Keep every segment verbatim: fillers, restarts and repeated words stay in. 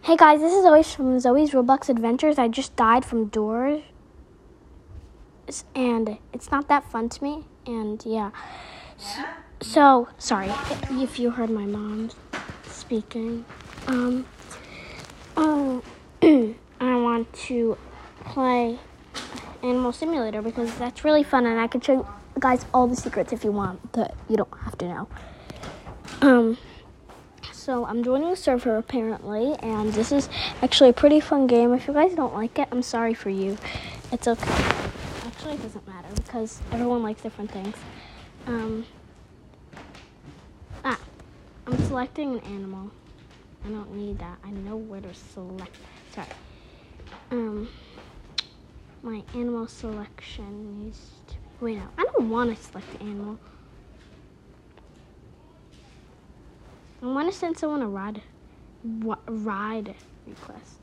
Hey guys, this is Zoe from Zoe's Roblox Adventures. I just died from doors, and it's not that fun to me, and yeah. So, so sorry if you heard my mom speaking. Um, um, I want to play Animal Simulator because that's really fun, and I can show you guys all the secrets if you want, but you don't have to know. Um... So I'm joining a server apparently, and this is actually a pretty fun game. If you guys don't like it, I'm sorry for you. It's okay. Actually, it doesn't matter because everyone likes different things. Um, ah, I'm selecting an animal. I don't need that. I know where to select. Sorry. Um, my animal selection needs to be. Wait, no, I don't want to select the animal. I want to send someone a ride, ride request.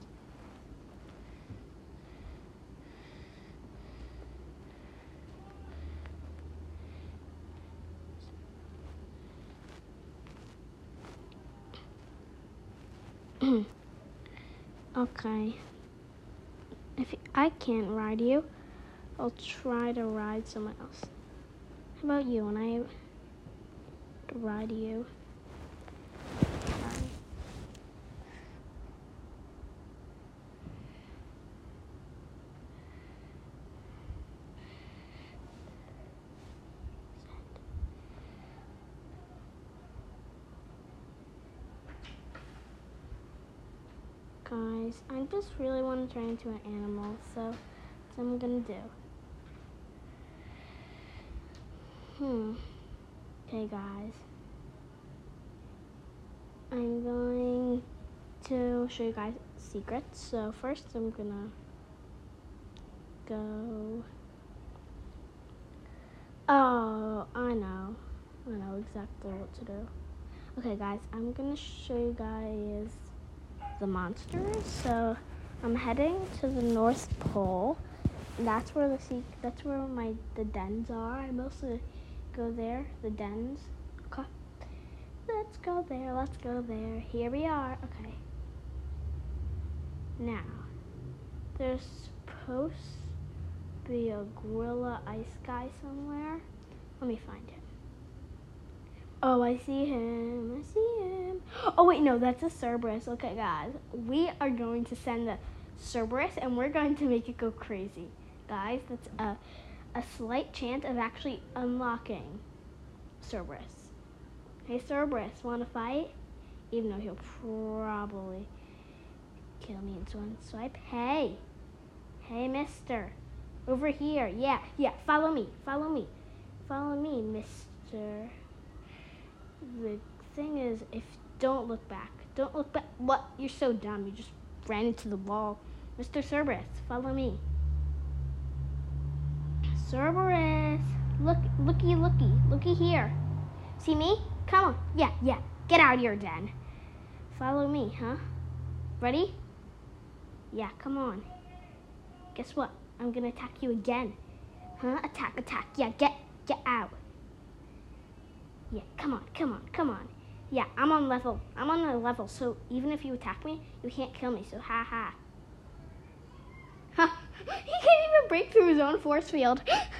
Okay. If I can't ride you, I'll try to ride someone else. How about you? When I ride you. Guys, I just really want to turn into an animal, so that's what I'm gonna do. Hmm. Okay, guys. I'm going to show you guys secrets. So first, I'm gonna go. Oh, I know. I know exactly what to do. Okay, guys, I'm gonna show you guys the monsters. So I'm heading to the North Pole. That's where the sea, that's where my the dens are. I mostly go there. The dens. Okay. Let's go there. Let's go there. Here we are. Okay. Now, there's supposed to be a gorilla ice guy somewhere. Let me find him. Oh, I see him. I see him. Oh, wait, no, that's a Cerberus. Okay, guys, we are going to send the Cerberus, and we're going to make it go crazy. Guys, that's a, a slight chance of actually unlocking Cerberus. Hey, Cerberus, want to fight? Even though he'll probably kill me in one swipe. Hey. Hey, mister. Over here. Yeah, yeah, follow me. Follow me. Follow me, mister. The thing is, if don't look back. Don't look back. What? You're so dumb. You just ran into the wall. Mister Cerberus, follow me. Cerberus. Look, looky, looky. Looky here. See me? Come on. Yeah, yeah. Get out of your den. Follow me, huh? Ready? Yeah, come on. Guess what? I'm gonna attack you again. Huh? Attack, attack. Yeah, get, get out. Yeah, come on, come on, come on. Yeah, I'm on level. I'm on a level, so even if you attack me, you can't kill me, so ha ha. Huh? He can't even break through his own force field.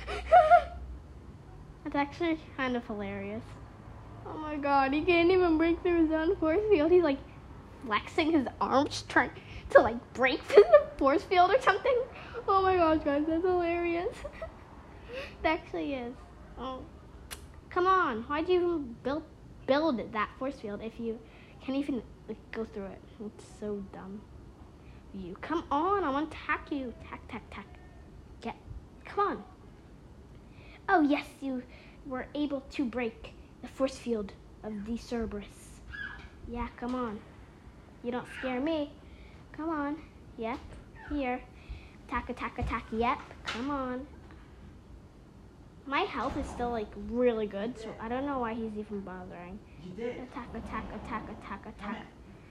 That's actually kind of hilarious. Oh my god, he can't even break through his own force field. He's like flexing his arms, trying to like break through the force field or something. Oh my gosh, guys, that's hilarious. It actually is. Oh. Come on, why'd you even build build that force field if you can't even like, go through it? It's so dumb. You come on, I want to attack you. Tack, tack, tack. Get, come on. Oh yes, you were able to break the force field of the Cerberus. Yeah, come on. You don't scare me. Come on. Yep, here. Attack, attack, attack. Yep, come on. My health is still like really good, so I don't know why he's even bothering. Attack, attack, attack, attack, attack.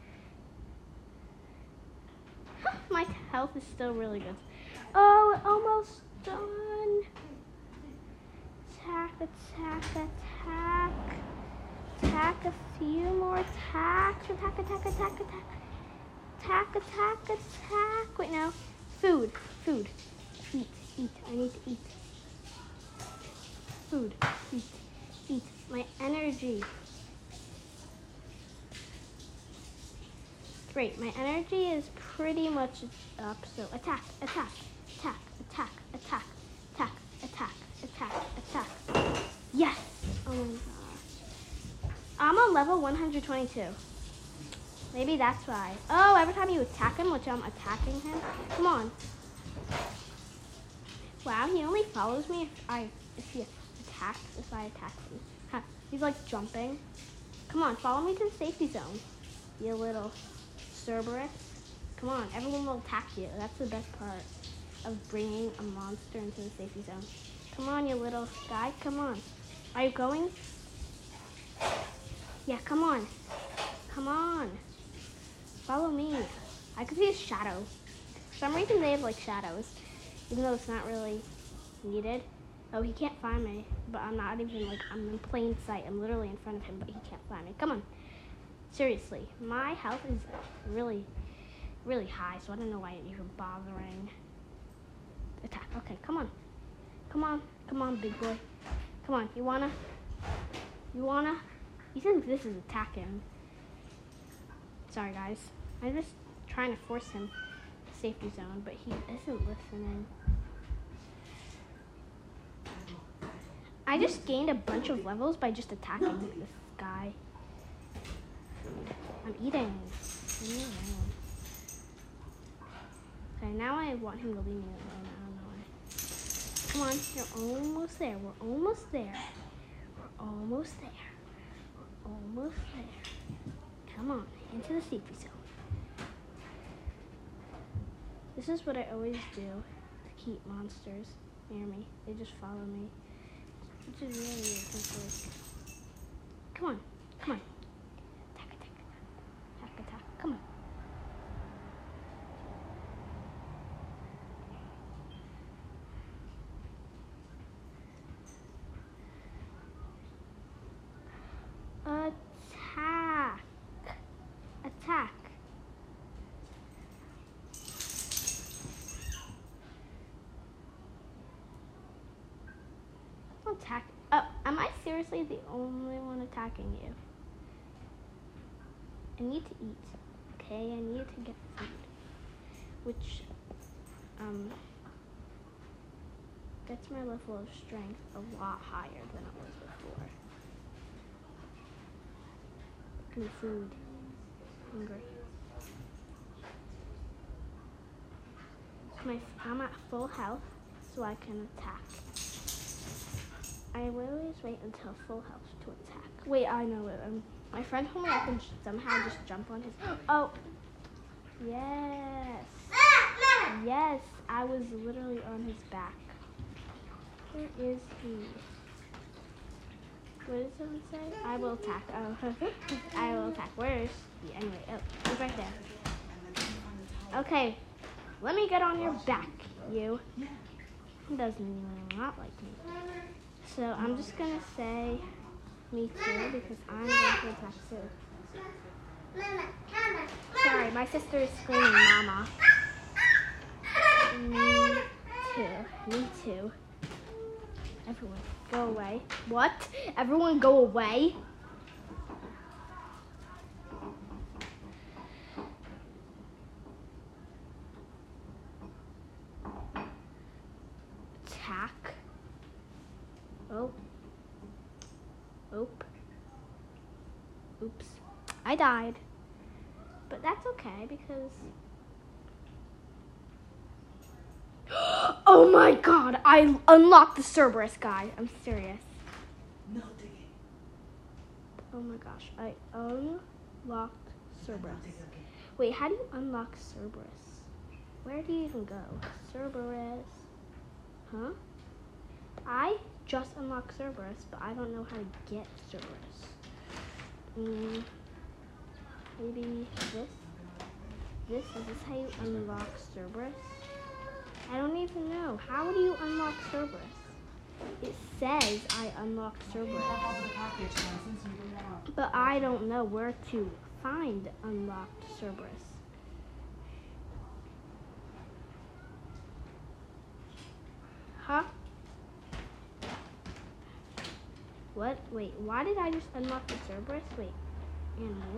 My health is still really good. Oh, almost done. Attack, attack, attack. Attack a few more attacks. Attack, attack, attack, attack. Attack attack, attack. Wait, no. Food, food. Eat, eat. I need to eat. Food, eat, eat. My energy. Great, my energy is pretty much up, so attack, attack, attack, attack, attack, attack, attack, attack, attack. Yes! Oh my gosh. I'm on level one hundred twenty-two. Maybe that's why. Oh, every time you attack him, which I'm attacking him. Come on. Wow, he only follows me if I if he attacks, if I attack him. Huh, he's like jumping. Come on, follow me to the safety zone, you little Cerberus. Come on, everyone will attack you. That's the best part of bringing a monster into the safety zone. Come on, you little guy, come on. Are you going? Yeah, come on. Come on. Follow me. I can see his shadow. For some reason they have like shadows, even though it's not really needed. Oh, he can't find me, but I'm not even like, I'm in plain sight. I'm literally in front of him, but he can't find me. Come on. Seriously, my health is really, really high, so I don't know why you're even bothering. Attack. Okay, come on. Come on. Come on, big boy. Come on. You wanna? You wanna? He thinks this is attacking. Sorry, guys. I'm just trying to force him to safety zone, but he isn't listening. I just gained a bunch of levels by just attacking this guy. I'm eating. I'm eating. Okay, now I want him to leave me alone. I don't know why. Come on, you're almost there. We're almost there. We're almost there. We're almost there. Come on, into the safety zone. This is what I always do to keep monsters near me. They just follow me, which is really weird. Like, come on, come on. Attack, attack, attack, attack. Come on. Attack. Attack. Attack. Oh, am I seriously the only one attacking you? I need to eat. Okay, I need to get food. Which, um, gets my level of strength a lot higher than it was before. Give me food. Hungry. My, I'm at full health, so I can attack. I will always wait until full health to attack. Wait, I know it. Um, my friend told me I can somehow just jump on his. Oh, yes, yes. I was literally on his back. Where is he? What does someone say? I will attack. Oh, I will attack. Where is he? Anyway, oh, he's right there. Okay, let me get on your back, you. He doesn't even not like me. So I'm just gonna say me too because I'm going to attack too. Sorry, my sister is screaming mama. Me too. Me too. Everyone, go away. What? Everyone go away? Attack. Oh. Oop. Oops. I died. But that's okay because... Oh my god! I unlocked the Cerberus guy. I'm serious. No digging. Oh my gosh. I unlocked Cerberus. Wait, how do you unlock Cerberus? Where do you even go? Cerberus. Huh? I just unlocked Cerberus, but I don't know how to get Cerberus. Mm, maybe this? This? Is this how you unlock Cerberus? I don't even know. How do you unlock Cerberus? It says I unlocked Cerberus. But I don't know where to find unlocked Cerberus. Huh? What? Wait, why did I just unlock the Cerberus? Wait, animals.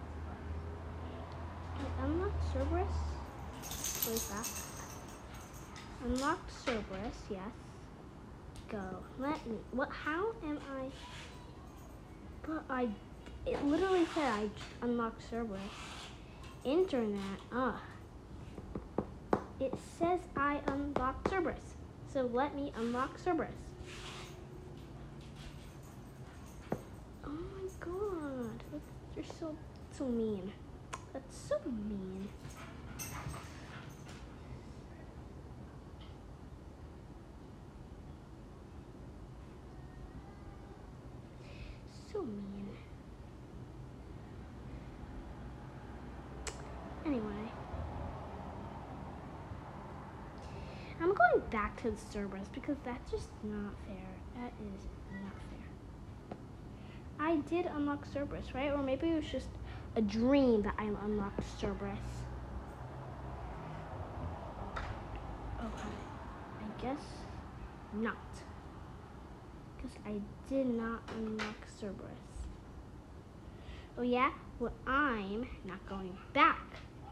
Wait, unlock Cerberus? Wait, back. Unlock Cerberus, yes. Go. Let me. What? How am I? But I. It literally said I unlocked Cerberus. Internet. Ugh. It says I unlocked Cerberus. So let me unlock Cerberus. Oh my god. Look, you're so so mean. That's so mean. So mean. Anyway. I'm going back to the Cerberus because that's just not fair. That is not fair. I did unlock Cerberus, right? Or maybe it was just a dream that I unlocked Cerberus. Okay. I guess not. Because I did not unlock Cerberus. Oh yeah? Well, I'm not going back.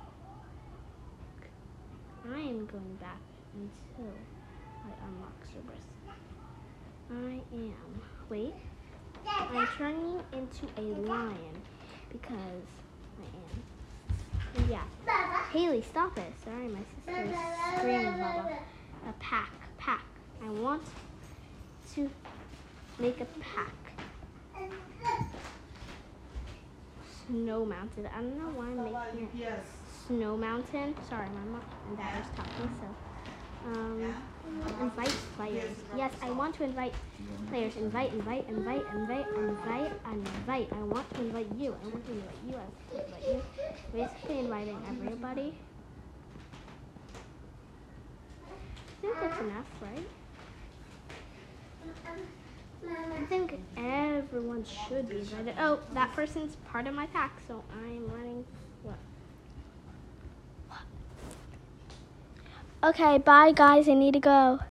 I am going back until I unlock Cerberus. I am. Wait. I'm turning into a lion because I am. And yeah. Haley, stop it. Sorry, my sister is screaming, Baba. A pack. Pack. I want to make a pack. Snow Mountain. I don't know why I'm making it Yes. Snow Mountain. Sorry, my mom and dad was talking, so. Um, invite players. Yes, I want to invite players. Invite, invite, invite, invite, invite, invite. I want to invite you. I want to invite you. I want to invite you. Basically inviting everybody. I think that's enough, right? I think everyone should be invited. Oh, that person's part of my pack, so I'm running. What? Okay, bye guys. I need to go.